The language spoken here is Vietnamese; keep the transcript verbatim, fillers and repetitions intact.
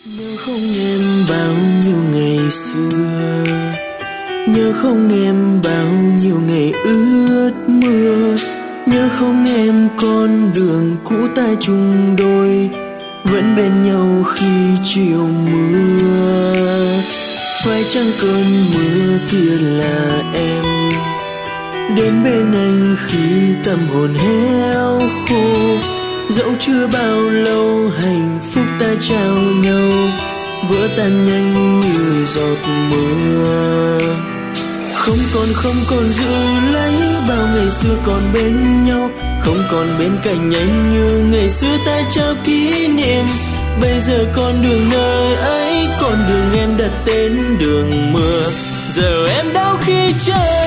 Nhớ không em bao nhiêu ngày xưa, nhớ không em bao nhiêu ngày ướt mưa, nhớ không em con đường cũ ta chung đôi, vẫn bên nhau khi chiều mưa. Phải chăng cơn mưa kia là em đến bên anh khi tâm hồn héo khô, dẫu chưa bao lâu hạnh phúc ta trao nhau vỡ tan nhanh như giọt mưa. Không còn không còn giữ lấy bao ngày xưa còn bên nhau, không còn bên cạnh anh như ngày xưa ta trao kỷ niệm. Bây giờ con đường nơi ấy, con đường em đặt tên đường mưa, giờ em đau khi chờ.